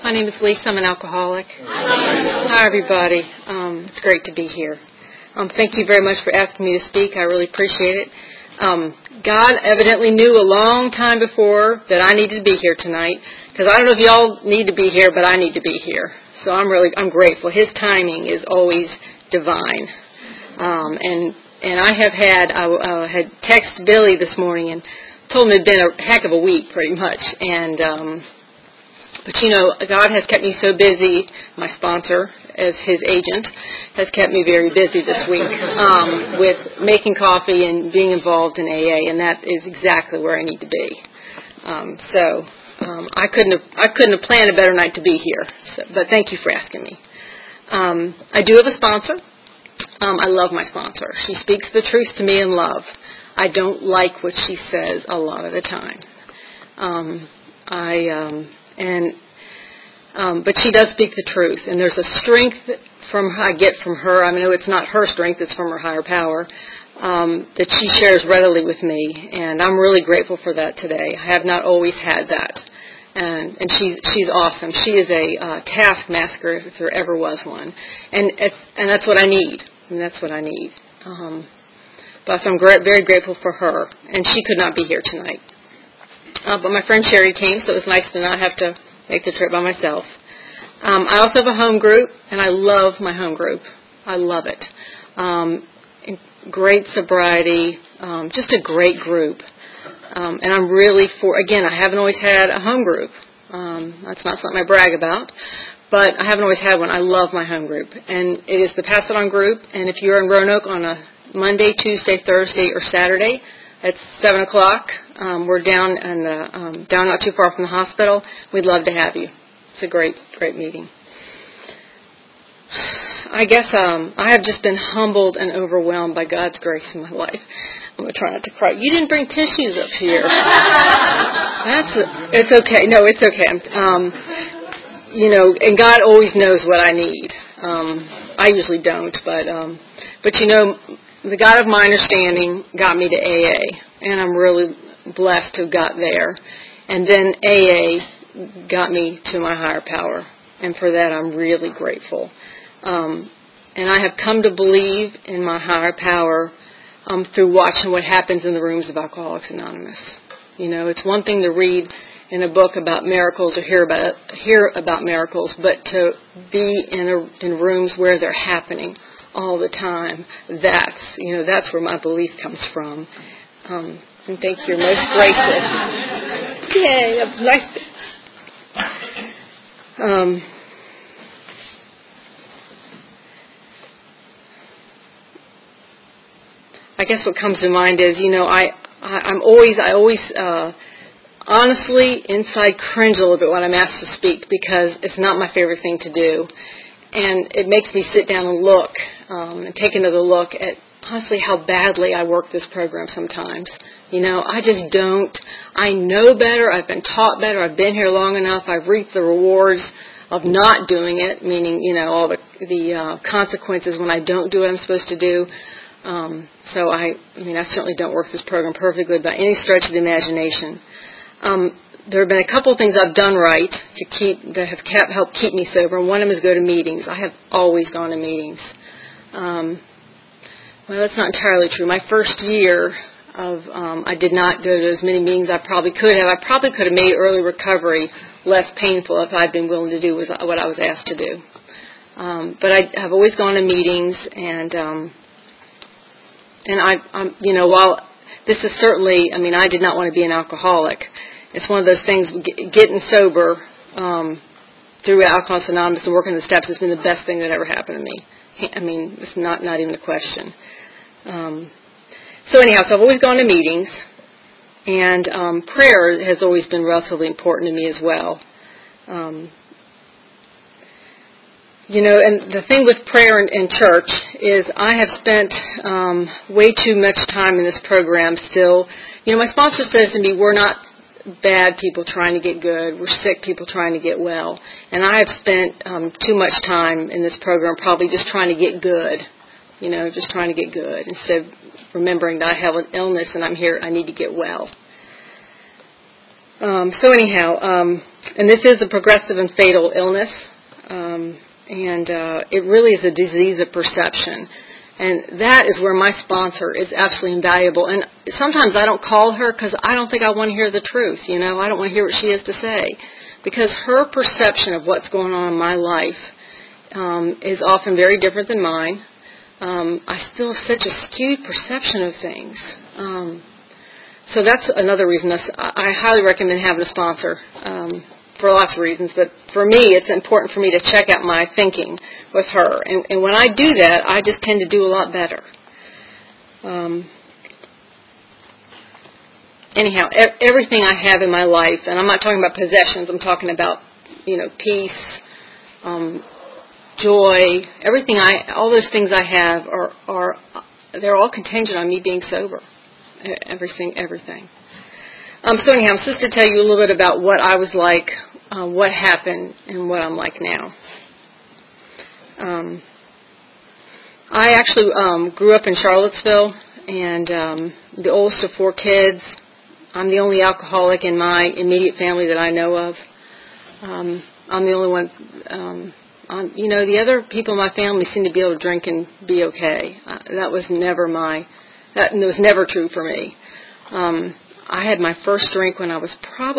My name is Lisa. I'm an alcoholic. Hi, everybody. It's great to be here. Thank you very much for asking me to speak. I really appreciate it. God evidently knew a long time before that I needed to be here tonight, because I don't know if y'all need to be here, but I need to be here. So I'm grateful. His timing is always divine. And I had texted Billy this morning and told him it had been a heck of a week, pretty much. But God has kept me so busy. My sponsor, as his agent, has kept me very busy this week with making coffee and being involved in AA, and that is exactly where I need to be. I couldn't have planned a better night to be here. But thank you for asking me. I do have a sponsor. I love my sponsor. She speaks the truth to me in love. I don't like what she says a lot of the time. But she does speak the truth, and there's a strength I get from her. I know it's not her strength; it's from her higher power that she shares readily with me, and I'm really grateful for that today. I have not always had that, and she's awesome. She is a taskmaster if there ever was one, and that's what I need. That's what I need. But I'm very grateful for her, and she could not be here tonight. But my friend Sherry came, so it was nice to not have to make the trip by myself. I also have a home group, and I love my home group. I love it. Great sobriety, just a great group. And I'm really I haven't always had a home group. That's not something I brag about, but I haven't always had one. I love my home group. And it is the Pass It On group, and if you're in Roanoke on a Monday, Tuesday, Thursday, or Saturday, at 7 o'clock. We're down not too far from the hospital. We'd love to have you. It's a great meeting. I guess I have just been humbled and overwhelmed by God's grace in my life. I'm going to try not to cry. You didn't bring tissues up here. It's okay. No, it's okay. And God always knows what I need. I usually don't, but the God of my understanding got me to AA, and I'm really blessed to have got there. And then AA got me to my higher power, and for that I'm really grateful. And I have come to believe in my higher power through watching what happens in the rooms of Alcoholics Anonymous. It's one thing to read in a book about miracles or hear about miracles, but to be in rooms where they're happening all the time, that's where my belief comes from. And thank you, most gracious. Yay, that's nice. I guess what comes to mind is, I always honestly inside cringe a little bit when I'm asked to speak, because it's not my favorite thing to do. And it makes me sit down and look and take another look at, honestly, how badly I work this program sometimes. I just don't. I know better. I've been taught better. I've been here long enough. I've reaped the rewards of not doing it, meaning, all the consequences when I don't do what I'm supposed to do. So I certainly don't work this program perfectly by any stretch of the imagination. There have been a couple of things I've done right that have helped keep me sober, and one of them is go to meetings. I have always gone to meetings. Well, that's not entirely true. My first year I did not go to as many meetings I probably could have. I probably could have made early recovery less painful if I'd been willing to do what I was asked to do. But I have always gone to meetings, and while this is certainly, I did not want to be an alcoholic. It's one of those things, getting sober through Alcoholics Anonymous and working the steps has been the best thing that ever happened to me. It's not even a question. So I've always gone to meetings, and prayer has always been relatively important to me as well. And the thing with prayer in church is I have spent way too much time in this program still. My sponsor says to me, we're not bad people trying to get good. We're sick people trying to get well. And I have spent too much time in this program probably just trying to get good, just trying to get good instead of remembering that I have an illness and I'm here, I need to get well. So anyhow, and this is a progressive and fatal illness, and it really is a disease of perception. And that is where my sponsor is absolutely invaluable. And sometimes I don't call her because I don't think I want to hear the truth, I don't want to hear what she has to say. Because her perception of what's going on in my life is often very different than mine. I still have such a skewed perception of things. So that's another reason I highly recommend having a sponsor for lots of reasons. But for me, it's important for me to check out my thinking with her. And when I do that, I just tend to do a lot better. Anyhow, everything I have in my life, and I'm not talking about possessions, I'm talking about, peace, joy, all those things I have they're all contingent on me being sober. Everything. So anyhow, I'm supposed to tell you a little bit about what I was like, what happened, and what I'm like now. I actually grew up in Charlottesville, and the oldest of 4 kids. I'm the only alcoholic in my immediate family that I know of. I'm the only one. The other people in my family seem to be able to drink and be okay. That was never true for me. I had my first drink when I was I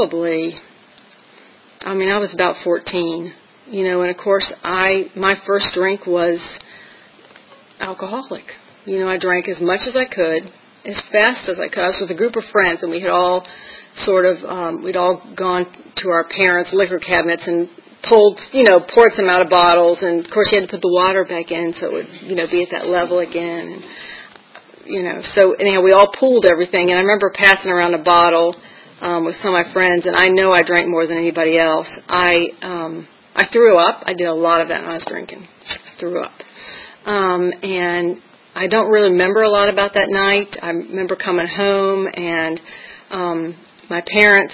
was about 14, and of course my first drink was alcoholic. I drank as much as I could, as fast as I could. I was with a group of friends, and we had all we'd all gone to our parents' liquor cabinets and poured some out of bottles, and of course you had to put the water back in so it would, be at that level again. And, so anyhow, we all pooled everything, and I remember passing around a bottle with some of my friends, and I know I drank more than anybody else. I threw up. I did a lot of that when I was drinking. I threw up. And I don't really remember a lot about that night. I remember coming home, and my parents,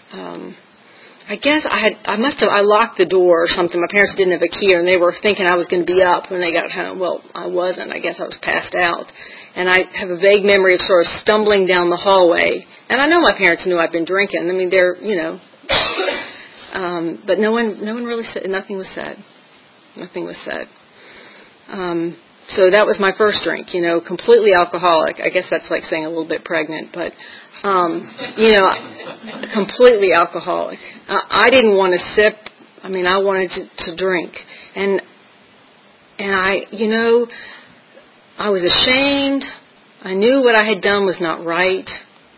I locked the door or something. My parents didn't have a key, and they were thinking I was going to be up when they got home. Well, I wasn't. I guess I was passed out. And I have a vague memory of sort of stumbling down the hallway. And I know my parents knew I'd been drinking. I mean, but no one really said, nothing was said. Nothing was said. So that was my first drink, completely alcoholic. I guess that's like saying a little bit pregnant, but, completely alcoholic. I didn't want to sip. I wanted to drink. And I was ashamed. I knew what I had done was not right.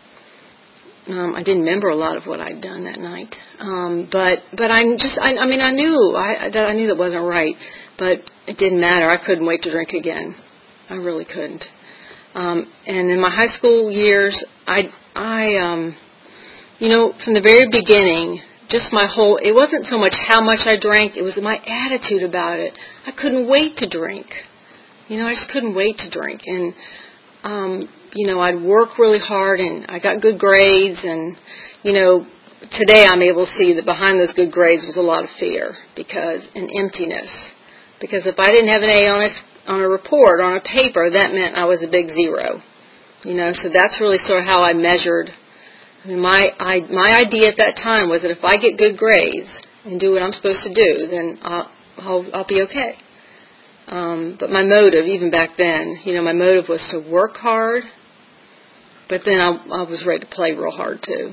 I didn't remember a lot of what I'd done that night. But I knew that wasn't right. But it didn't matter. I couldn't wait to drink again. I really couldn't. And in my high school years, from the very beginning, it wasn't so much how much I drank, it was my attitude about it. I couldn't wait to drink. I just couldn't wait to drink. And, I'd work really hard, and I got good grades, and, today I'm able to see that behind those good grades was a lot of fear and emptiness. Because if I didn't have an A on a report, on a paper, that meant I was a big 0. So that's really sort of how I measured. My idea at that time was that if I get good grades and do what I'm supposed to do, then I'll be okay. But my motive, even back then, my motive was to work hard, but then I was ready to play real hard too.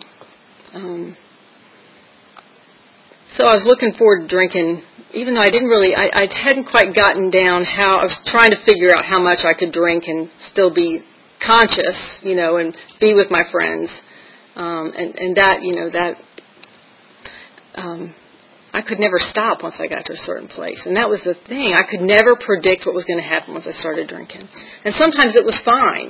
So I was looking forward to drinking, even though I hadn't quite gotten down I was trying to figure out how much I could drink and still be conscious, and be with my friends. And that, I could never stop once I got to a certain place. And that was the thing. I could never predict what was going to happen once I started drinking. And sometimes it was fine,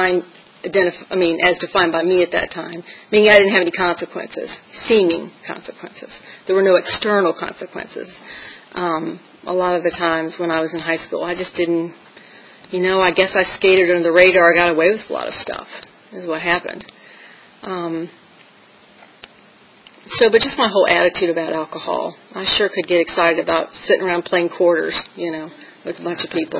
as defined by me at that time, meaning I didn't have any consequences, seeming consequences. There were no external consequences. A lot of the times when I was in high school, I just didn't, I guess I skated under the radar. I got away with a lot of stuff, is what happened. But just my whole attitude about alcohol. I sure could get excited about sitting around playing quarters, with a bunch of people.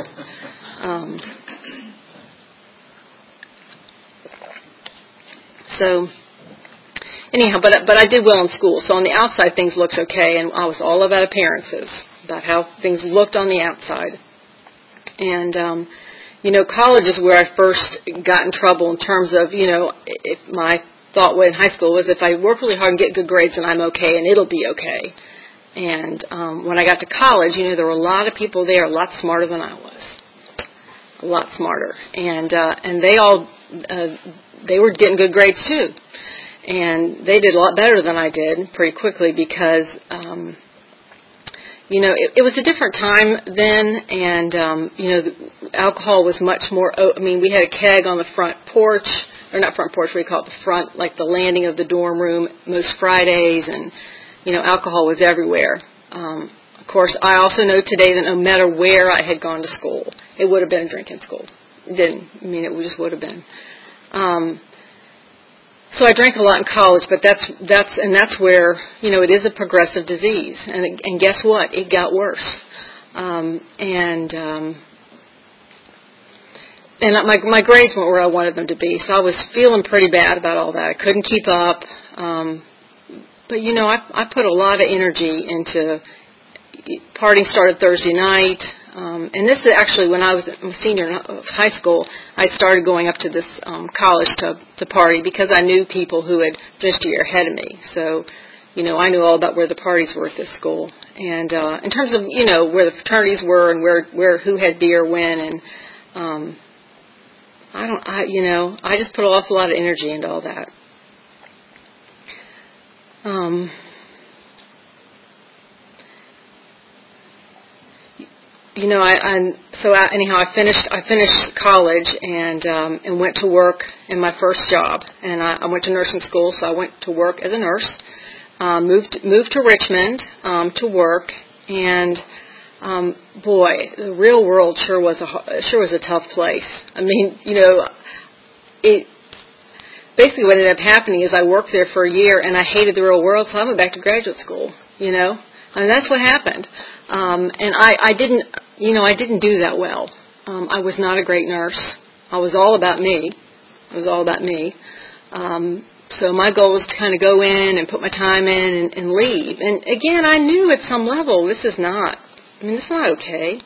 anyhow, but I did well in school. So on the outside, things looked okay, and I was all about appearances, about how things looked on the outside. And college is where I first got in trouble in terms of, if my thought in high school was if I work really hard and get good grades, then I'm okay, and it'll be okay. And when I got to college, there were a lot of people there a lot smarter than I was, a lot smarter, and they were getting good grades too, and they did a lot better than I did pretty quickly because it was a different time then, and alcohol was much more. We had a keg on the front porch, or not front porch, we call it the front, like the landing of the dorm room most Fridays, and alcohol was everywhere. Of course, I also know today that no matter where I had gone to school, it would have been a drinking school. It didn't. It just would have been. So I drank a lot in college, but that's where it is a progressive disease, and guess what? It got worse, and my grades weren't where I wanted them to be, so I was feeling pretty bad about all that. I couldn't keep up. But, I put a lot of energy into partying. Started Thursday night. And this is actually when I was a senior in high school, I started going up to this college to party because I knew people who had finished a year ahead of me. So, I knew all about where the parties were at this school. And in terms of, where the fraternities were and where who had beer when. And I just put an awful lot of energy into all that. I finished college and went to work in my first job, and I went to nursing school, so I went to work as a nurse. Moved to Richmond to work, and boy, the real world sure was a tough place. Basically, what ended up happening is I worked there for a year, and I hated the real world, so I went back to graduate school. That's what happened. And I didn't do that well. I was not a great nurse. I was all about me. So my goal was to kind of go in and put my time in and leave. And again, I knew at some level this is not okay.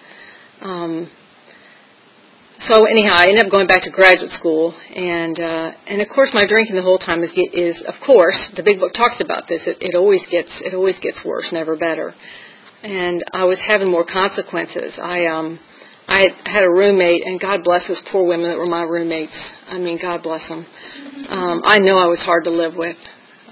So anyhow, I ended up going back to graduate school, and of course my drinking the whole time is of course the big book talks about this. It always gets worse, never better. And I was having more consequences. I had a roommate, and God bless those poor women that were my roommates. God bless them. I know I was hard to live with.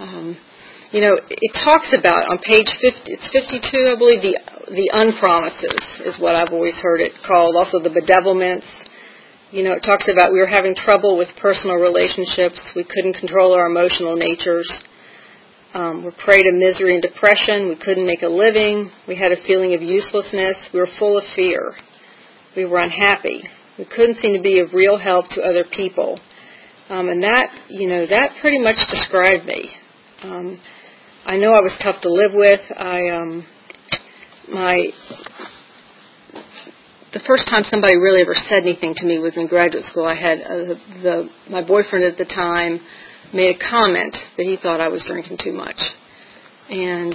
It talks about on page 50, it's 52, I believe, the unpromises is what I've always heard it called. Also the bedevilments. It talks about we were having trouble with personal relationships. We couldn't control our emotional natures. We're prey to misery and depression. We couldn't make a living. We had a feeling of uselessness. We were full of fear. We were unhappy. We couldn't seem to be of real help to other people. And that pretty much described me. I know I was tough to live with. The first time somebody really ever said anything to me was in graduate school. I had my boyfriend at the time made a comment that he thought I was drinking too much, and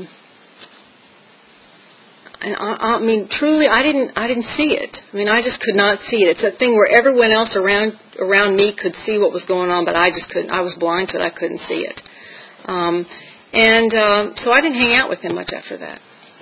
truly, I didn't see it. I just could not see it. It's a thing where everyone else around me could see what was going on, but I just couldn't. I was blind to it. I couldn't see it, so I didn't hang out with him much after that.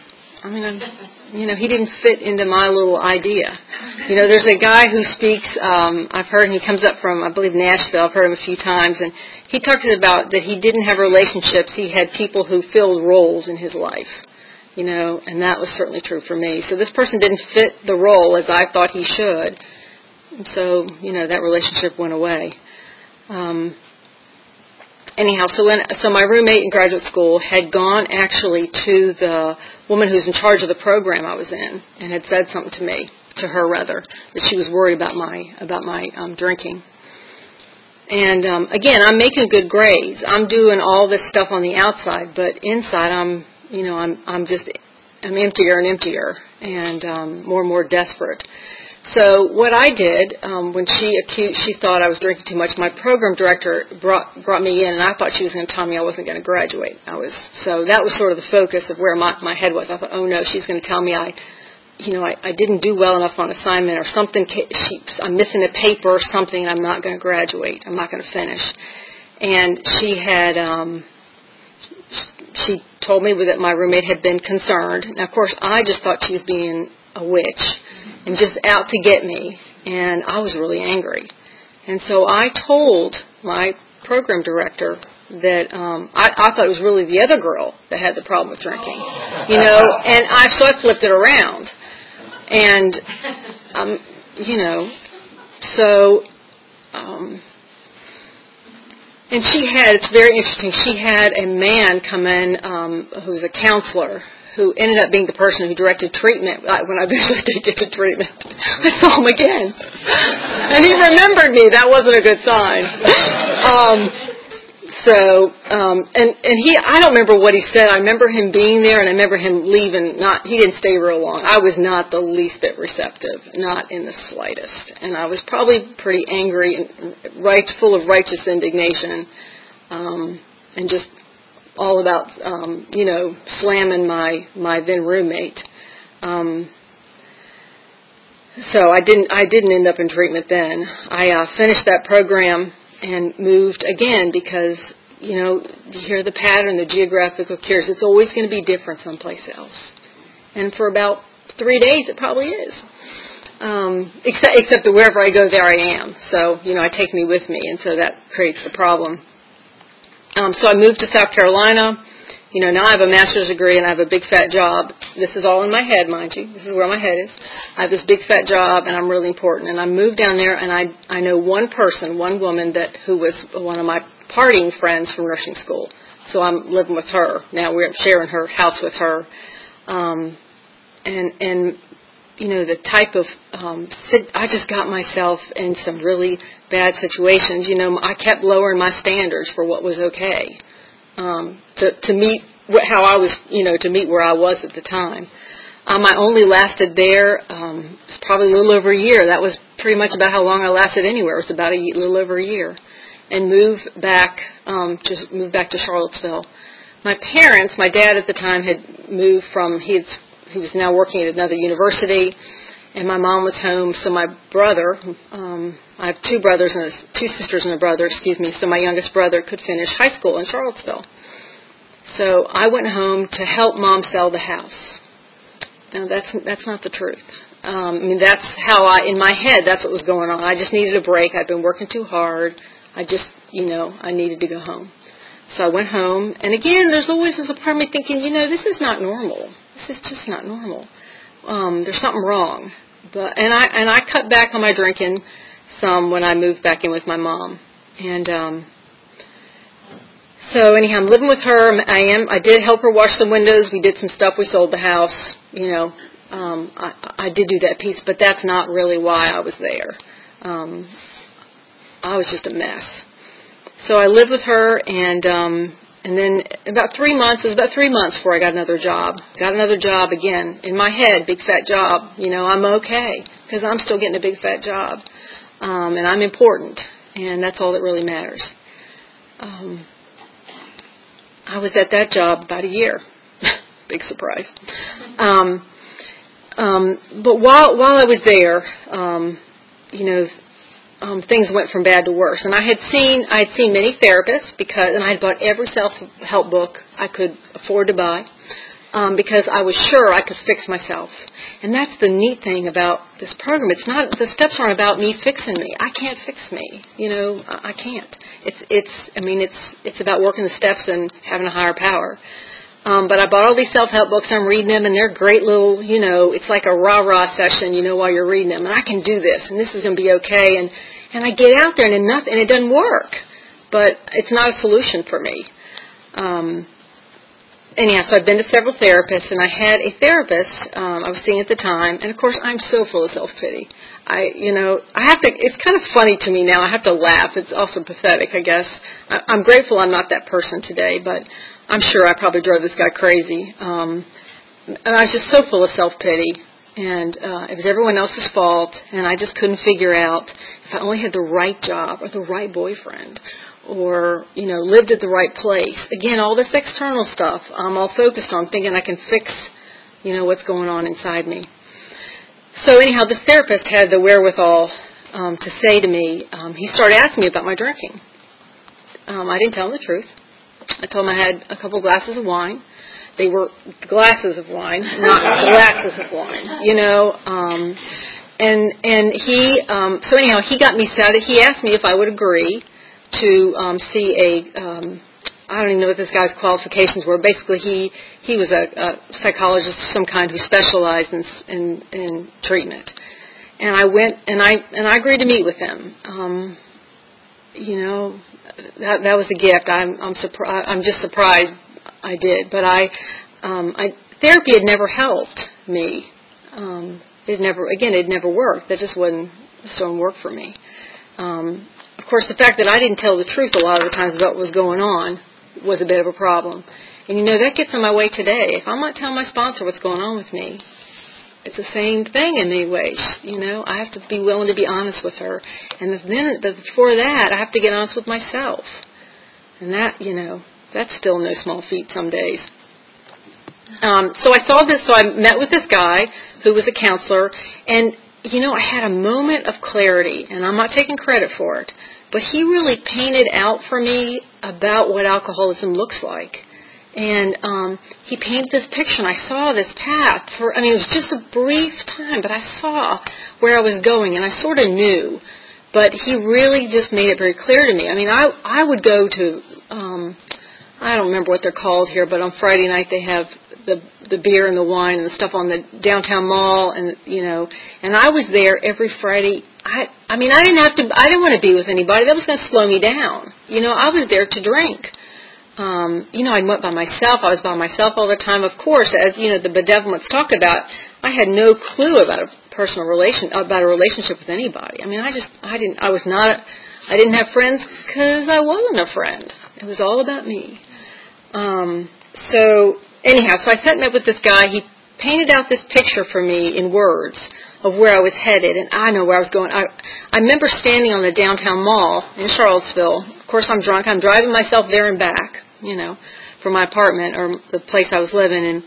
He didn't fit into my little idea. There's a guy who speaks, I've heard him, he comes up from, I believe, Nashville. I've heard him a few times, and he talks about that he didn't have relationships. He had people who filled roles in his life, and that was certainly true for me. So this person didn't fit the role as I thought he should, and so, that relationship went away. So my roommate in graduate school had gone actually to the woman who's in charge of the program I was in, and had said something to her rather, that she was worried about my drinking. And again, I'm making good grades. I'm doing all this stuff on the outside, but inside I'm emptier and emptier, and more desperate. So what I did, when she thought I was drinking too much, my program director brought me in, and I thought she was going to tell me I wasn't going to graduate. So that was sort of the focus of where my head was. I thought, oh no, she's going to tell me I didn't do well enough on assignment or something. I'm missing a paper or something, and I'm not going to graduate. I'm not going to finish. And she told me that my roommate had been concerned. Now, of course, I just thought she was being a witch and just out to get me, and I was really angry. And so I told my program director that I thought it was really the other girl that had the problem with drinking, and so I flipped it around. And, and it's very interesting, she had a man come in who's a counselor who ended up being the person who directed treatment when I eventually did get to treatment. I saw him again. And he remembered me. That wasn't a good sign. I don't remember what he said. I remember him being there, and I remember him leaving. He didn't stay real long. I was not the least bit receptive, not in the slightest. And I was probably pretty angry and full of righteous indignation, and just all about, slamming my then roommate. So I didn't end up in treatment then. I finished that program and moved again because, you hear the pattern, the geographical cures. It's always going to be different someplace else. And for about 3 days, it probably is. Except that wherever I go, there I am. So, I take me with me, and so that creates the problem. So I moved to South Carolina. Now I have a master's degree and I have a big fat job. This is all in my head, mind you. This is where my head is. I have this big fat job and I'm really important. And I moved down there and I know one woman who was one of my partying friends from nursing school. So I'm living with her. Now we're sharing her house with her. The type of, I just got myself in some really bad situations. I kept lowering my standards for what was okay, to meet how I was, to meet where I was at the time. I only lasted there, it's probably a little over a year. That was pretty much about how long I lasted anywhere. It was about a little over a year. And moved back to Charlottesville. My dad at the time had moved he was now working at another university, and my mom was home. So my brother, I have two sisters and a brother, so my youngest brother could finish high school in Charlottesville. So I went home to help Mom sell the house. Now that's not the truth. That's how in my head, that's what was going on. I just needed a break. I'd been working too hard. I just, I needed to go home. So I went home, and again, there's always this part of me thinking, this is not normal. This is just not normal. There's something wrong. And I cut back on my drinking some when I moved back in with my mom. And so anyhow, I'm living with her. I did help her wash some windows. We did some stuff. We sold the house. I did do that piece, but that's not really why I was there. I was just a mess. So I lived with her, and then about 3 months, it was about 3 months before I got another job. Got another job again. In my head, big fat job. I'm okay because I'm still getting a big fat job. And I'm important, and that's all that really matters. I was at that job about a year. Big surprise. But while I was there, things went from bad to worse. And I had seen many therapists and I had bought every self-help book I could afford to buy because I was sure I could fix myself. And that's the neat thing about this program. The steps aren't about me fixing me. I can't fix me. I can't. It's about working the steps and having a higher power. But I bought all these self-help books. I'm reading them, and they're great little, it's like a rah-rah session, while you're reading them. And I can do this, and this is going to be okay. And I get out there, and it doesn't work. But it's not a solution for me. Anyhow, so I've been to several therapists, and I had a therapist I was seeing at the time. And, of course, I'm so full of self-pity. It's kind of funny to me now. I have to laugh. It's also pathetic, I guess. I'm grateful I'm not that person today, but I'm sure I probably drove this guy crazy. And I was just so full of self-pity. And it was everyone else's fault, and I just couldn't figure out if I only had the right job or the right boyfriend or, lived at the right place. Again, all this external stuff I'm all focused on, thinking I can fix, what's going on inside me. So anyhow, this therapist had the wherewithal to say to me, he started asking me about my drinking. I didn't tell him the truth. I told him I had a couple glasses of wine. They were glasses of wine, not glasses of wine, And he, so anyhow, he got me set. He asked me if I would agree to see I don't even know what this guy's qualifications were. Basically, he was a psychologist of some kind who specialized in treatment. And I went and I agreed to meet with him. That was a gift. I'm just surprised I did, but therapy had never helped me. It never worked. That just didn't work for me. Of course, the fact that I didn't tell the truth a lot of the times about what was going on was a bit of a problem. And that gets in my way today. If I'm not telling my sponsor what's going on with me, it's the same thing in many ways. I have to be willing to be honest with her. And then before that, I have to get honest with myself. And that, that's still no small feat some days. So I met with this guy who was a counselor, and, I had a moment of clarity, and I'm not taking credit for it, but he really painted out for me about what alcoholism looks like. And he painted this picture, and I saw this path. It was just a brief time, but I saw where I was going, and I sort of knew. But he really just made it very clear to me. I would go to, I don't remember what they're called here, but on Friday night they have the beer and the wine and the stuff on the downtown mall, and and I was there every Friday. I didn't want to be with anybody. That was going to slow me down. I was there to drink. I went by myself. I was by myself all the time. Of course, as the benevolents talk about, I had no clue about about a relationship with anybody. I didn't have friends because I wasn't a friend. It was all about me. So I sat and met with this guy. He painted out this picture for me in words of where I was headed, and I know where I was going. I remember standing on the downtown mall in Charlottesville. Of course, I'm drunk. I'm driving myself there and back, from my apartment or the place I was living. And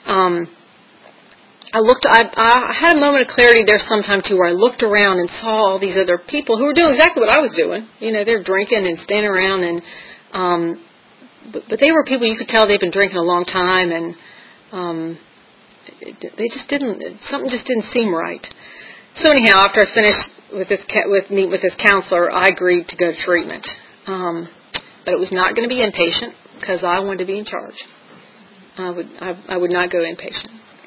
I had a moment of clarity there sometime, too, where I looked around and saw all these other people who were doing exactly what I was doing. They're drinking and standing around, and but they were people you could tell they'd been drinking a long time, and something just didn't seem right. So anyhow, after I finished meeting with this counselor, I agreed to go to treatment. But it was not going to be inpatient because I wanted to be in charge. I would not go inpatient.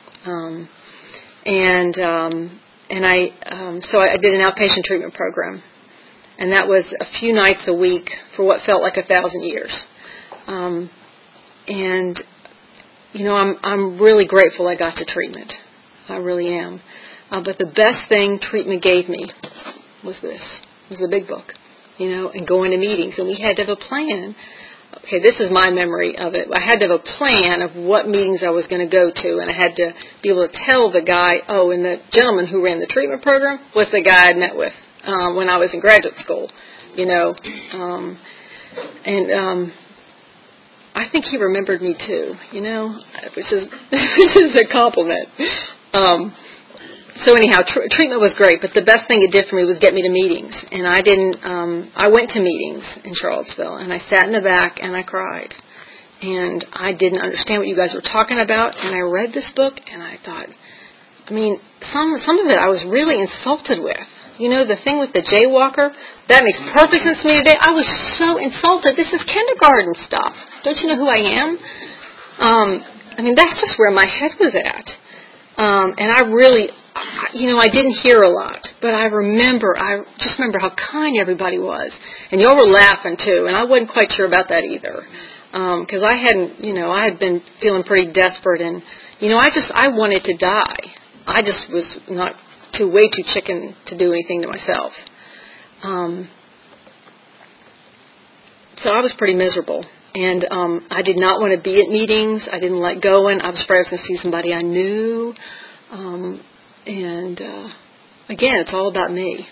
So I did an outpatient treatment program, and that was a few nights a week for what felt like 1,000 years. I'm really grateful I got to treatment. I really am. But the best thing treatment gave me was the big book, and going to meetings. And we had to have a plan. Okay, this is my memory of it. I had to have a plan of what meetings I was going to go to, and I had to be able to tell the guy, and the gentleman who ran the treatment program was the guy I'd met with when I was in graduate school, I think he remembered me too, which is a compliment. So anyhow, treatment was great, but the best thing it did for me was get me to meetings. And I went to meetings in Charlottesville, and I sat in the back and I cried. And I didn't understand what you guys were talking about, and I read this book, and I thought, some of it I was really insulted with. The thing with the jaywalker, that makes perfect sense to me today. I was so insulted. This is kindergarten stuff. Don't you know who I am? That's just where my head was at. And I really, I didn't hear a lot, but I just remember how kind everybody was. And y'all were laughing too, and I wasn't quite sure about that either. Because I had been feeling pretty desperate, and, I wanted to die. I just was way too chicken to do anything to myself. So I was pretty miserable. And I did not want to be at meetings. I didn't like going. I was afraid I was going to see somebody I knew. And again, it's all about me.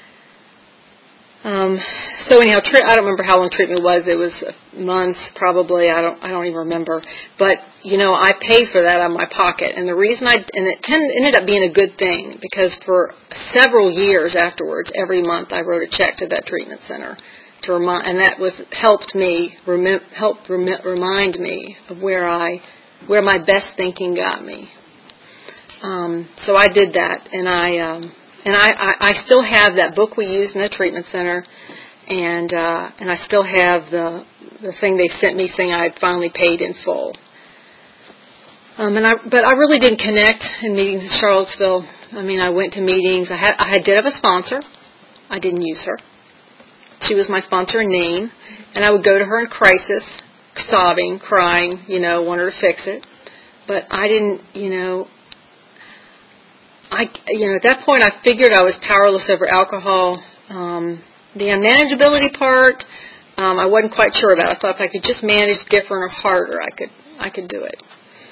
So anyhow, I don't remember how long treatment was. It was months, probably. I don't even remember. But I paid for that out of my pocket, and the reason it ended up being a good thing, because for several years afterwards, every month I wrote a check to that treatment center to remind, and that helped remind me of where my best thinking got me. So I did that, and I still have that book we used in the treatment center, and I still have the thing they sent me saying I had finally paid in full. But I really didn't connect in meetings in Charlottesville. I mean, I went to meetings. I did have a sponsor. I didn't use her. She was my sponsor in name, and I would go to her in crisis, sobbing, crying, want her to fix it. But I didn't, at that point I figured I was powerless over alcohol. The unmanageability part, I wasn't quite sure about. I thought if I could just manage different or harder, I could do it.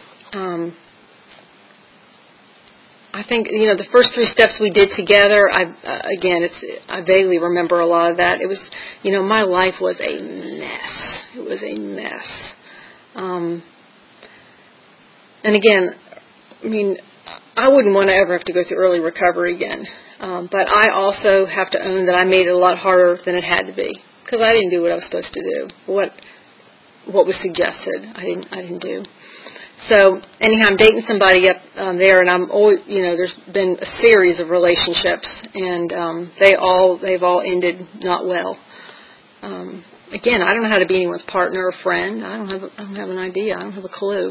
I think, the first 3 steps we did together, I vaguely remember a lot of that. It was, my life was a mess. It was a mess. And again, I mean, I wouldn't want to ever have to go through early recovery again. But I also have to own that I made it a lot harder than it had to be, because I didn't do what I was supposed to do. What was suggested, I didn't do. So anyhow, I'm dating somebody up there, and I'm always, there's been a series of relationships, and they've all ended not well. Again, I don't know how to be anyone's partner or friend. I don't have an idea. I don't have a clue.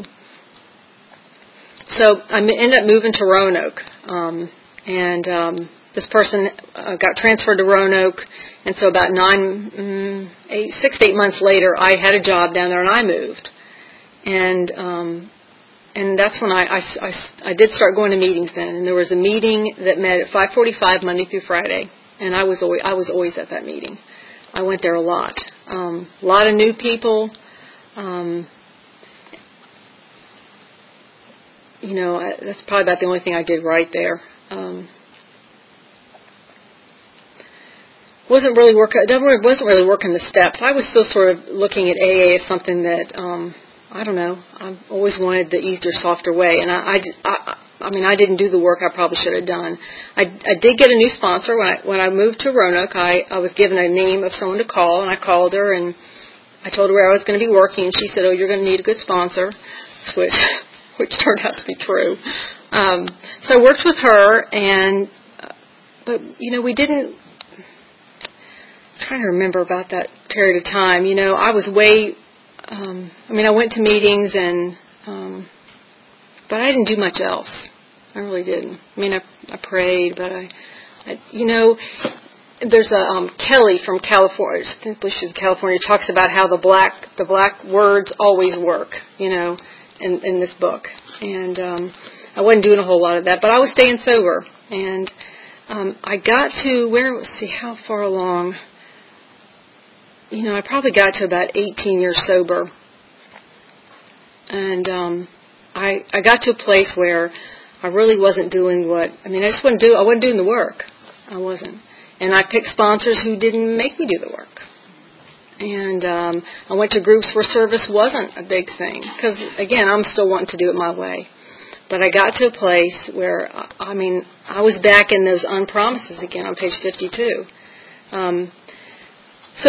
So I ended up moving to Roanoke, and this person got transferred to Roanoke, and so about 6 to 8 months later, I had a job down there, and I moved. And that's when I did start going to meetings then. And there was a meeting that met at 5:45 Monday through Friday, and I was always at that meeting. I went there a lot. A lot of new people. That's probably about the only thing I did right there. Wasn't really working the steps. I was still sort of looking at AA as something that I don't know. I always wanted the easier, softer way, and I didn't do the work I probably should have done. I did get a new sponsor when I moved to Roanoke. I was given a name of someone to call, and I called her, and I told her where I was going to be working, and she said, "Oh, you're going to need a good sponsor," which turned out to be true. So I worked with her, but we didn't. I'm trying to remember about that period of time. I was way. I went to meetings but I didn't do much else. I really didn't. I prayed, but there's a Kelly from California. I think she's California. Talks about how the black words always work. In this book, and I wasn't doing a whole lot of that, but I was staying sober, and I got to let's see how far along. I probably got to about 18 years sober, and I got to a place where I really wasn't doing I wasn't doing the work. I wasn't, and I picked sponsors who didn't make me do the work. And I went to groups where service wasn't a big thing, because again, I'm still wanting to do it my way. But I got to a place where I was back in those unpromises again on page 52. So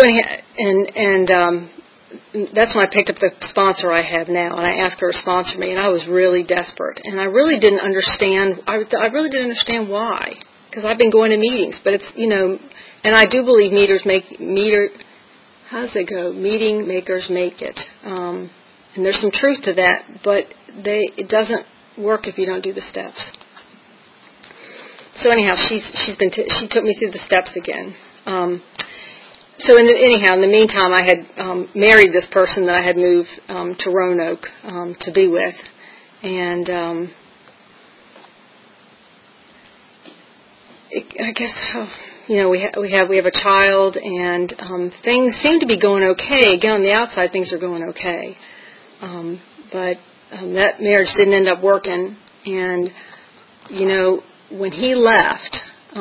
that's when I picked up the sponsor I have now, and I asked her to sponsor me, and I was really desperate, and I really didn't understand. I really didn't understand why, because I've been going to meetings, but it's and I do believe how does it go? Meeting makers make it, and there's some truth to that, but it doesn't work if you don't do the steps. So anyhow, she took me through the steps again. So in the meantime, I had married this person that I had moved to Roanoke to be with, and I guess we have a child, and things seem to be going okay. Again, on the outside, things are going okay, but that marriage didn't end up working, and when he left,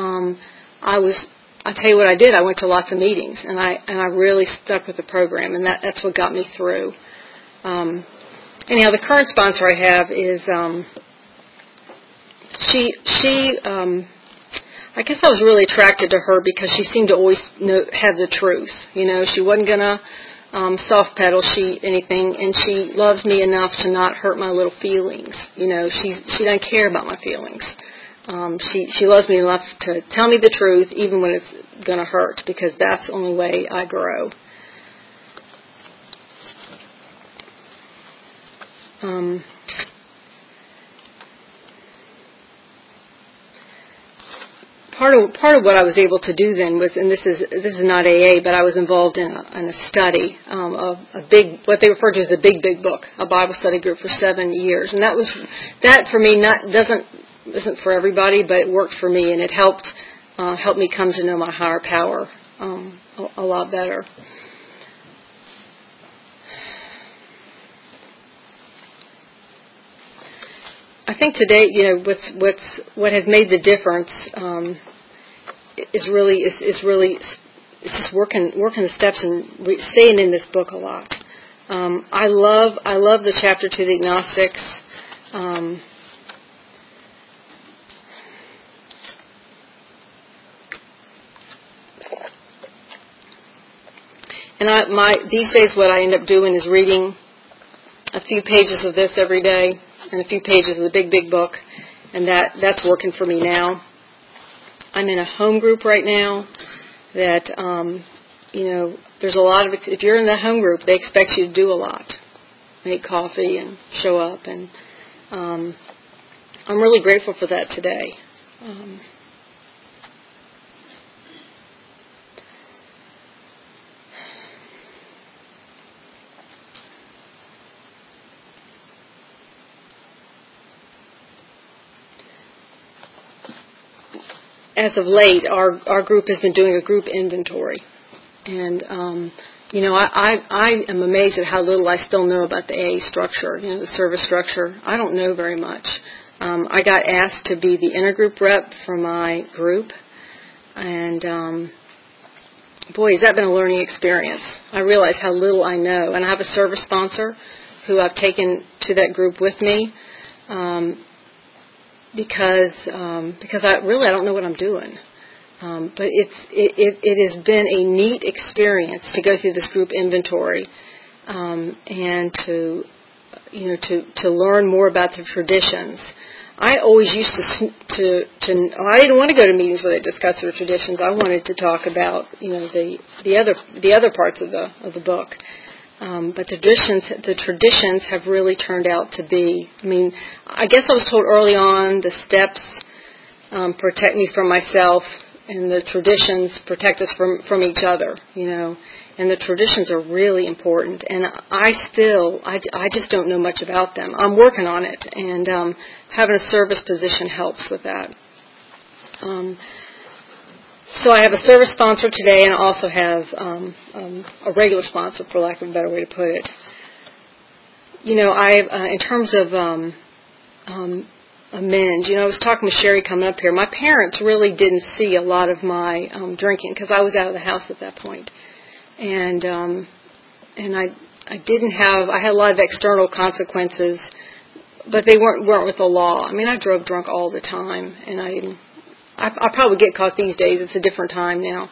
I tell you what I did. I went to lots of meetings, and I really stuck with the program, and that's what got me through. Anyhow, the current sponsor I have is I guess I was really attracted to her because she seemed to always have the truth. She wasn't gonna soft pedal anything, and she loves me enough to not hurt my little feelings. She doesn't care about my feelings. She loves me enough to tell me the truth, even when it's going to hurt, because that's the only way I grow. Part of what I was able to do then was, and this is not AA, but I was involved in a study of what they refer to as the Big Book, a Bible study group for 7 years, and that for me isn't for everybody, but it worked for me, and it helped me come to know my higher power a lot better. I think today, what has made the difference is just working the steps and staying in this book a lot. I love the chapter to the agnostics. And these days, what I end up doing is reading a few pages of this every day and a few pages of the Big Book, and that's working for me now. I'm in a home group right now that, there's a lot of, if you're in the home group, they expect you to do a lot. Make coffee and show up, and I'm really grateful for that today. As of late, our group has been doing a group inventory, and I am amazed at how little I still know about the AA structure, the service structure. I don't know very much. I got asked to be the intergroup rep for my group, and boy, has that been a learning experience. I realize how little I know, and I have a service sponsor who I've taken to that group with me. Because I don't know what I'm doing, but it has been a neat experience to go through this group inventory, and to learn more about the traditions. I always used to I didn't want to go to meetings where they discuss their traditions. I wanted to talk about the other parts of the book. But the traditions have really turned out to be, I guess I was told early on the steps protect me from myself, and the traditions protect us from each other, and the traditions are really important, and I just don't know much about them. I'm working on it, and having a service position helps with that. So I have a service sponsor today, and I also have a regular sponsor, for lack of a better way to put it. In terms of amends, I was talking with Sherry coming up here. My parents really didn't see a lot of my drinking because I was out of the house at that point, and I had a lot of external consequences, but they weren't with the law. I drove drunk all the time, and I probably get caught these days. It's a different time now.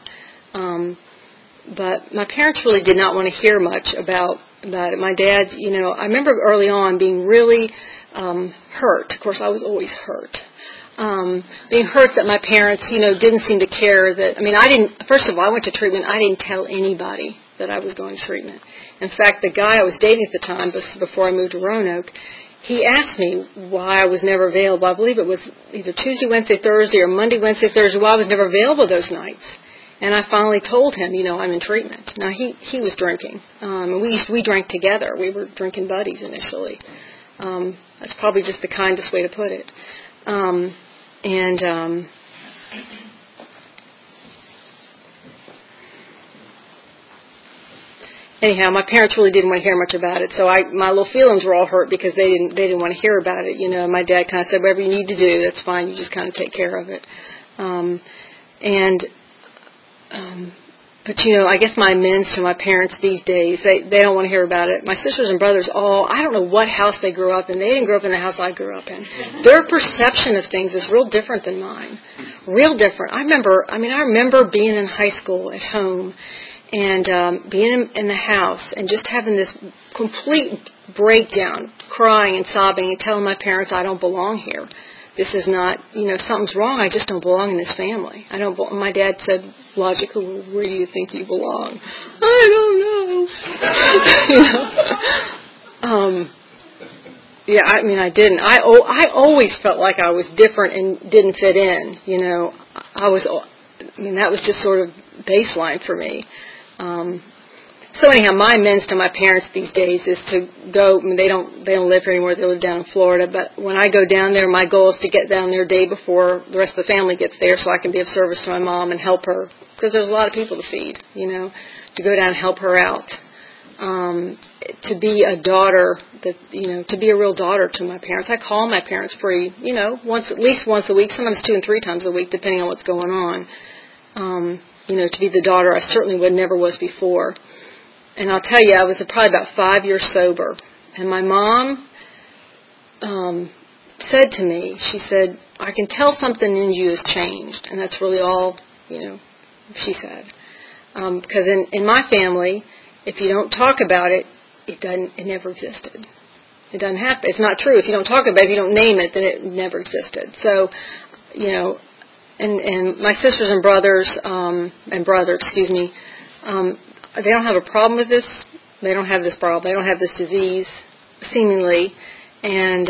But my parents really did not want to hear much about it. My dad, I remember early on being really hurt. Of course, I was always hurt. Being hurt that my parents, didn't seem to care that, first of all, I went to treatment. I didn't tell anybody that I was going to treatment. In fact, the guy I was dating at the time, before I moved to Roanoke, he asked me why I was never available. I believe it was either Tuesday, Wednesday, Thursday, or Monday, Wednesday, Thursday, why I was never available those nights. And I finally told him, I'm in treatment. Now, he was drinking. We drank together. We were drinking buddies initially. That's probably just the kindest way to put it. anyhow, my parents really didn't want to hear much about it, so my little feelings were all hurt because they didn't want to hear about it. My dad kind of said, whatever you need to do, that's fine. You just kind of take care of it. But I guess my amends to my parents these days, they don't want to hear about it. My sisters and brothers I don't know what house they grew up in. They didn't grow up in the house I grew up in. Their perception of things is real different than mine. Real different. I remember being in high school at home and being in the house and just having this complete breakdown, crying and sobbing and telling my parents I don't belong here. This is not, something's wrong. I just don't belong in this family. My dad said logically, well, where do you think you belong? I don't know. I didn't. I always felt like I was different and didn't fit in. That was just sort of baseline for me. So anyhow, my amends to my parents these days is to go. They don't live here anymore. They live down in Florida. But when I go down there, my goal is to get down there a day before the rest of the family gets there, so I can be of service to my mom and help her, because there's a lot of people to feed. To go down and help her out. To be a daughter, to be a real daughter to my parents. I call my parents at least once a week, sometimes 2 and 3 times a week, depending on what's going on. To be the daughter I certainly never was before. And I'll tell you, I was probably about 5 years sober. And my mom said to me, she said, I can tell something in you has changed. And that's really all, she said. Because in my family, if you don't talk about it, it never existed. It doesn't happen. It's not true. If you don't talk about it, if you don't name it, then it never existed. So, and my sisters and brothers, they don't have a problem with this. They don't have this problem. They don't have this disease, seemingly. And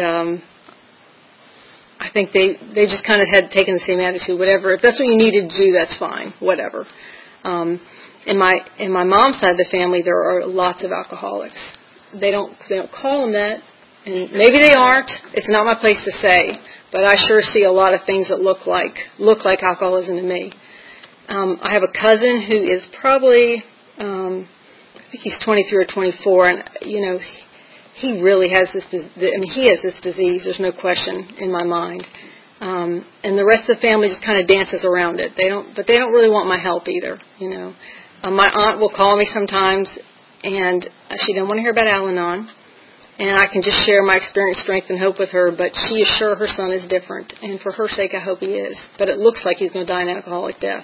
I think they just kind of had taken the same attitude. Whatever. If that's what you needed to do, that's fine. Whatever. In my mom's side of the family, there are lots of alcoholics. They don't call them that. And maybe they aren't. It's not my place to say. But I sure see a lot of things that look like alcoholism to me. I have a cousin who is probably, I think he's 23 or 24, and he really has this. He has this disease. There's no question in my mind. And the rest of the family just kind of dances around it. They don't really want my help either. My aunt will call me sometimes, and she doesn't want to hear about Al-Anon. And I can just share my experience, strength, and hope with her, but she is sure her son is different. And for her sake, I hope he is. But it looks like he's going to die an alcoholic death.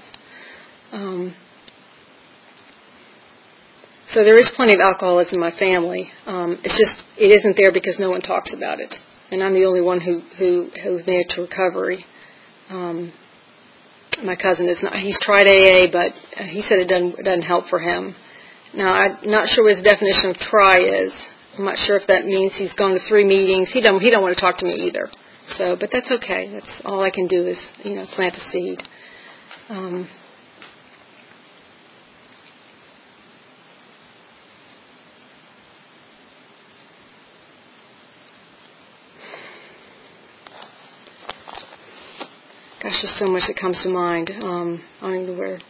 So there is plenty of alcoholism in my family. It's just, it isn't there because no one talks about it. And I'm the only one who made it to recovery. My cousin is not. He's tried AA, but he said it doesn't help for him. Now, I'm not sure what his definition of try is. I'm not sure if that means he's gone to 3 meetings. He don't want to talk to me either. So, but that's okay. That's all I can do is, plant a seed. Gosh, there's so much that comes to mind. I don't even know where.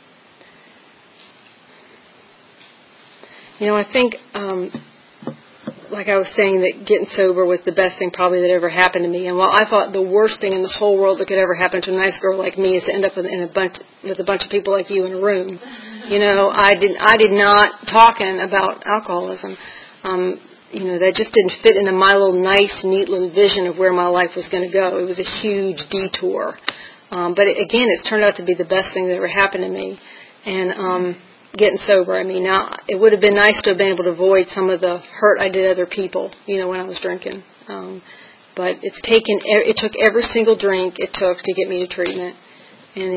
I think, like I was saying, that getting sober was the best thing probably that ever happened to me. And while I thought the worst thing in the whole world that could ever happen to a nice girl like me is to end up with a bunch of people like you in a room. I did not talking about alcoholism. That just didn't fit into my little nice, neat little vision of where my life was going to go. It was a huge detour. But it's turned out to be the best thing that ever happened to me. And getting sober, now it would have been nice to have been able to avoid some of the hurt I did other people, when I was drinking. But it took every single drink it took to get me to treatment. And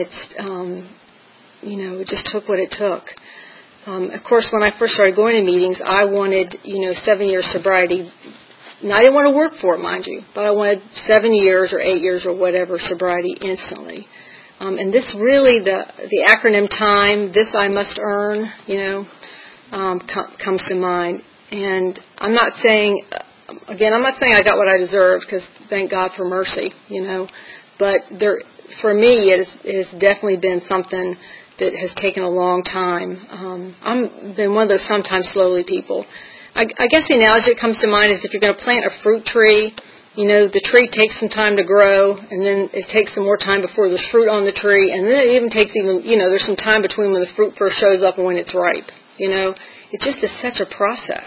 it just took what it took. Of course, when I first started going to meetings, I wanted, 7 years sobriety. Now, I didn't want to work for it, mind you, but I wanted 7 years or 8 years or whatever sobriety instantly. And this really, the acronym TIME, this I must earn, comes to mind. And I'm not saying again, I'm not saying I got what I deserved, because thank God for mercy, but for me, it has definitely been something that has taken a long time. I've been one of those sometimes slowly people. I guess the analogy that comes to mind is if you're going to plant a fruit tree, the tree takes some time to grow, and then it takes some more time before there's fruit on the tree, and then it even takes there's some time between when the fruit first shows up and when it's ripe. It just is such a process.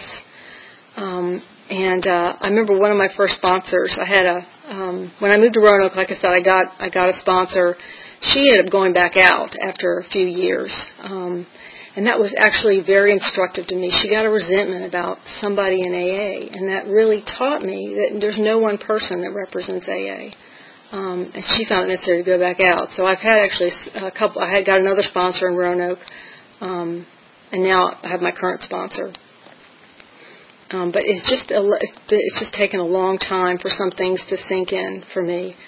I remember one of my first sponsors. I had when I moved to Roanoke, like I said, I got a sponsor. She ended up going back out after a few years. And that was actually very instructive to me. She got a resentment about somebody in AA, and that really taught me that there's no one person that represents AA. And she found it necessary to go back out. So I've had actually a couple. I had got another sponsor in Roanoke, and now I have my current sponsor. But it's just taken a long time for some things to sink in for me.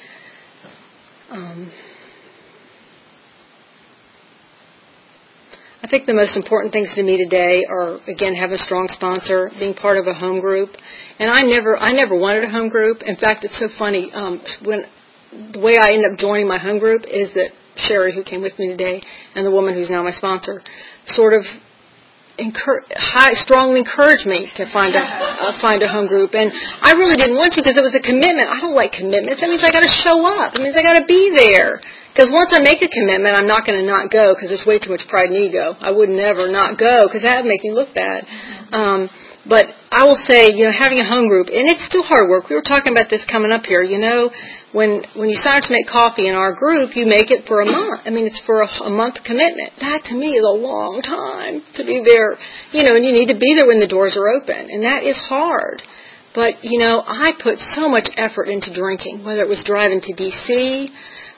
I think the most important things to me today are, again, having a strong sponsor, being part of a home group. And I never wanted a home group. In fact, it's so funny. The way I ended up joining my home group is that Sherry, who came with me today, and the woman who's now my sponsor, sort of strongly encouraged me to find a home group. And I really didn't want to, because it was a commitment. I don't like commitments. That means I got to show up. It means I got to be there. Because once I make a commitment, I'm not going to not go, because there's way too much pride and ego. I would never not go, because that would make me look bad. But I will say, having a home group, and it's still hard work. We were talking about this coming up here. When you sign up to make coffee in our group, you make it for a month. I mean, it's for a month commitment. That, to me, is a long time to be there. And you need to be there when the doors are open. And that is hard. But, I put so much effort into drinking, whether it was driving to D.C.,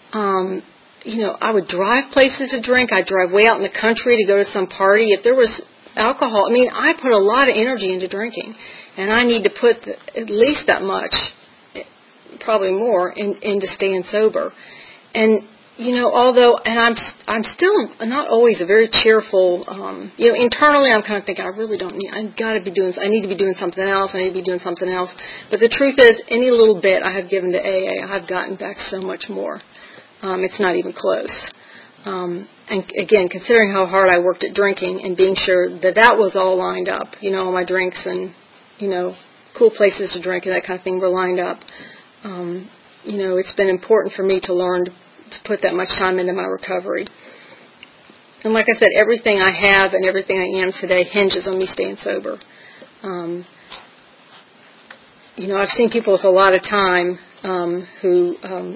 I would drive places to drink. I'd drive way out in the country to go to some party. If there was alcohol, I put a lot of energy into drinking. And I need to put at least that much, probably more, into staying sober. And, I'm still not always a very cheerful, internally I'm kind of thinking, I need to be doing something else. But the truth is, any little bit I have given to AA, I've gotten back so much more. It's not even close. And again, considering how hard I worked at drinking and being sure that was all lined up, all my drinks and, cool places to drink and that kind of thing were lined up. It's been important for me to learn to put that much time into my recovery. And like I said, everything I have and everything I am today hinges on me staying sober. I've seen people with a lot of time who...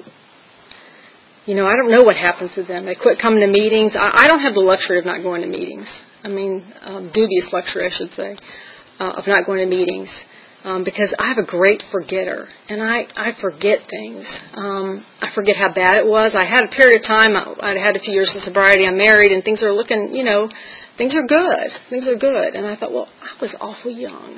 I don't know what happens to them. They quit coming to meetings. I don't have the luxury of not going to meetings. Dubious luxury, I should say, of not going to meetings, because I have a great forgetter, and I forget things. I forget how bad it was. I had a period of time. I'd had a few years of sobriety. I'm married, and things are looking, things are good. Things are good. And I thought, well, I was awful young,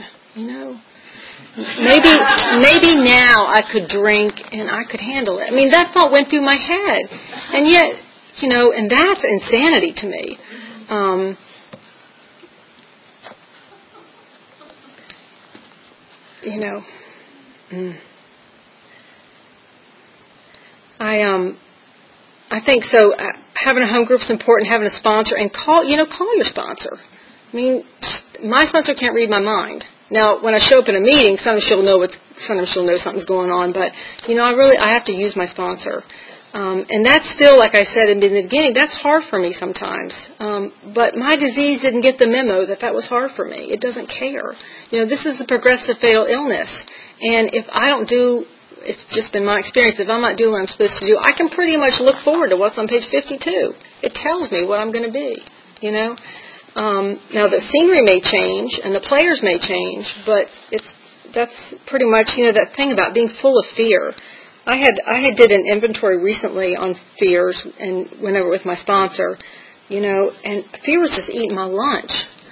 Maybe now I could drink and I could handle it. That thought went through my head. And yet, and that's insanity to me. I think so. Having a home group is important. Having a sponsor, and call your sponsor. My sponsor can't read my mind. Now, when I show up in a meeting, sometimes she'll know something's going on. But I have to use my sponsor, and that's still, like I said in the beginning, that's hard for me sometimes. But my disease didn't get the memo that was hard for me. It doesn't care. This is a progressive fatal illness, and if I don't do, it's just been my experience. If I'm not doing what I'm supposed to do, I can pretty much look forward to what's on page 52. It tells me what I'm going to be. Now the scenery may change and the players may change, but that's pretty much that thing about being full of fear. I did an inventory recently on fears and went over with my sponsor, and fear was just eating my lunch.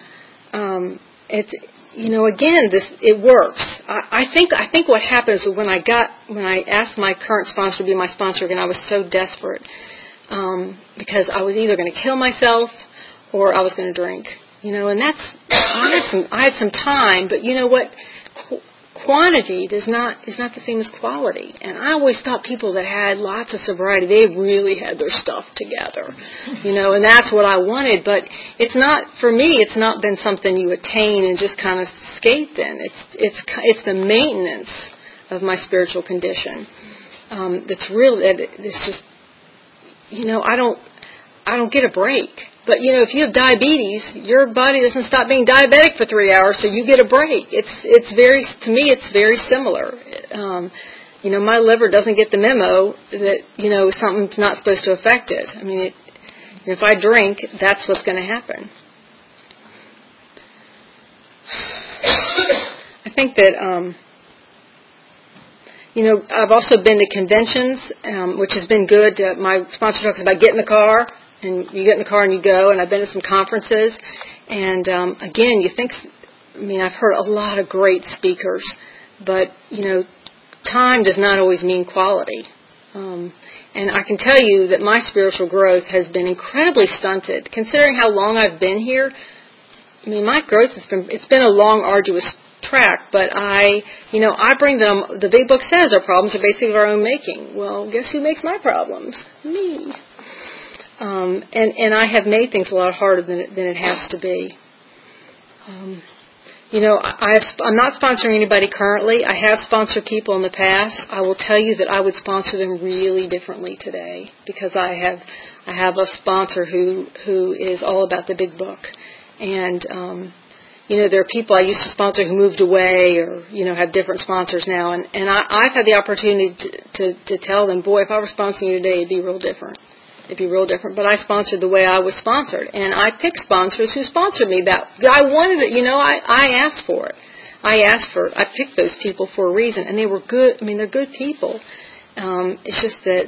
It works. I think what happened is when I asked my current sponsor to be my sponsor again, I was so desperate because I was either going to kill myself or I was going to drink, and I had some time, but what? quantity is not the same as quality. And I always thought people that had lots of sobriety, they really had their stuff together, and that's what I wanted. But it's not, for me, it's not been something you attain and just kind of skate in. It's the maintenance of my spiritual condition. That's real. It's just, I don't get a break. But, if you have diabetes, your body doesn't stop being diabetic for 3 hours, so you get a break. To me, it's very similar. My liver doesn't get the memo that, something's not supposed to affect it. I mean, if I drink, that's what's going to happen. I think that, I've also been to conventions, which has been good. My sponsor talks about get in the car. And you get in the car and you go, and I've been to some conferences. And, again, I've heard a lot of great speakers, but, time does not always mean quality. And I can tell you that my spiritual growth has been incredibly stunted. Considering how long I've been here, my growth it's been a long, arduous track, but I bring them, the big book says our problems are basically of our own making. Well, guess who makes my problems? Me. And I have made things a lot harder than it has to be. I'm not sponsoring anybody currently. I have sponsored people in the past. I will tell you that I would sponsor them really differently today because I have a sponsor who is all about the big book. And, there are people I used to sponsor who moved away or, have different sponsors now. And I've had the opportunity to tell them, boy, if I were sponsoring you today, it'd be real different. But I sponsored the way I was sponsored. And I picked sponsors who sponsored me. I wanted it, I asked for it. I picked those people for a reason. And they were good. They're good people. It's just that,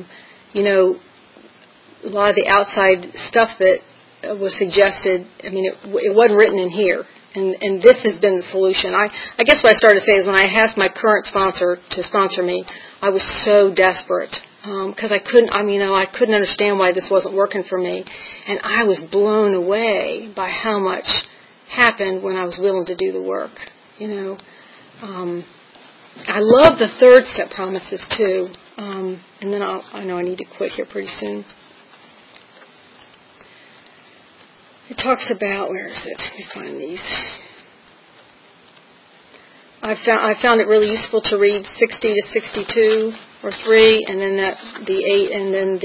a lot of the outside stuff that was suggested, it wasn't written in here. And this has been the solution. I guess what I started to say is when I asked my current sponsor to sponsor me, I was so desperate. Because I couldn't understand why this wasn't working for me. And I was blown away by how much happened when I was willing to do the work. I love the third step promises too. And then I know I need to quit here pretty soon. It talks about, where is it? Let me find these. I found it really useful to read 60 to 62 or 3, and then the 8, and then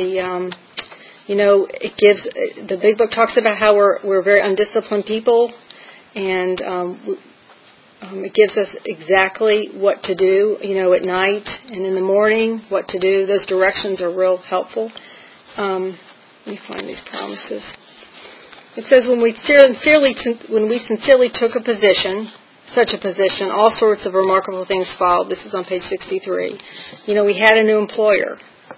it gives, the big book talks about how we're very undisciplined people, and it gives us exactly what to do, at night and in the morning, what to do. Those directions are real helpful. Let me find these promises. It says when we sincerely took such a position, all sorts of remarkable things followed. This is on page 63. We had a new employer.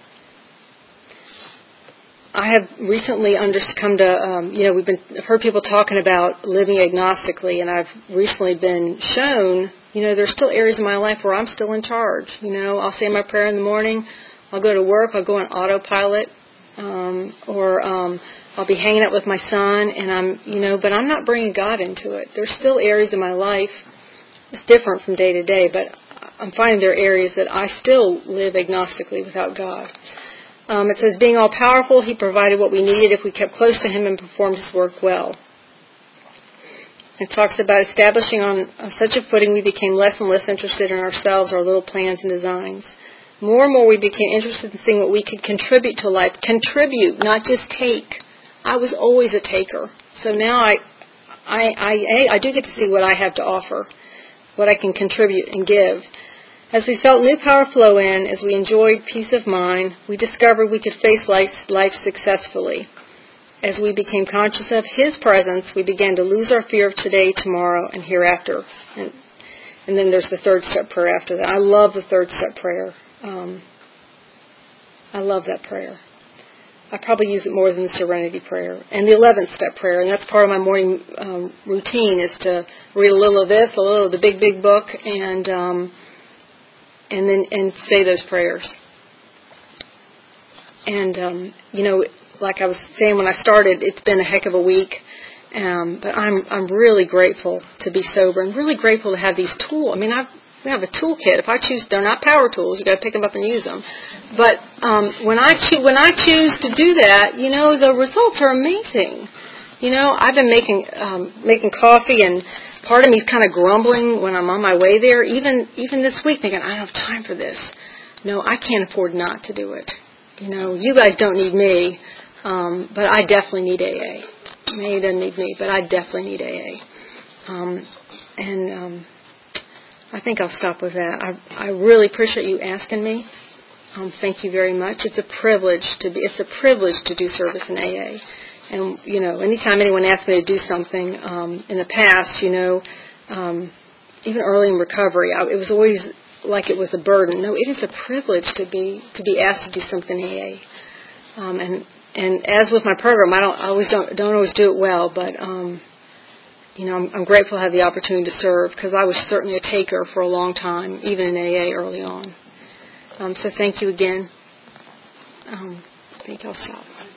I have recently come to, I've heard people talking about living agnostically, and I've recently been shown, there's still areas of my life where I'm still in charge. I'll say my prayer in the morning, I'll go to work, I'll go on autopilot, or I'll be hanging out with my son, and but I'm not bringing God into it. There's still areas of my life, it's different from day to day, but I'm finding there are areas that I still live agnostically without God. It says, being all-powerful, He provided what we needed if we kept close to Him and performed His work well. It talks about establishing on such a footing we became less and less interested in ourselves, our little plans and designs. More and more we became interested in seeing what we could contribute to life. Contribute, not just take. I was always a taker. So now I do get to see what I have to offer, what I can contribute and give. As we felt new power flow in, as we enjoyed peace of mind, we discovered we could face life successfully. As we became conscious of His presence, we began to lose our fear of today, tomorrow, and hereafter. And then there's the third step prayer after that. I love the third step prayer. I love that prayer. I probably use it more than the Serenity Prayer. And the 11th step prayer, and that's part of my morning routine, is to read a little of this, a little of the big book, and then say those prayers. And, like I was saying when I started, it's been a heck of a week. But I'm really grateful to be sober and really grateful to have these tools. We have a toolkit. If I choose, they're not power tools. You got to pick them up and use them. But when I choose to do that, the results are amazing. I've been making coffee, and part of me is kind of grumbling when I'm on my way there. Even this week, thinking I don't have time for this. No, I can't afford not to do it. You guys don't need me, but I definitely need AA. May doesn't need me, but I definitely need AA. I think I'll stop with that. I really appreciate you asking me. Thank you very much. It's a privilege to do service in AA. And anytime anyone asks me to do something in the past, even early in recovery, it was always like it was a burden. No, it is a privilege to be asked to do something in AA. And as with my program, I don't always do it well, but I'm grateful to have the opportunity to serve, because I was certainly a taker for a long time, even in AA early on. So thank you again. I think I'll stop.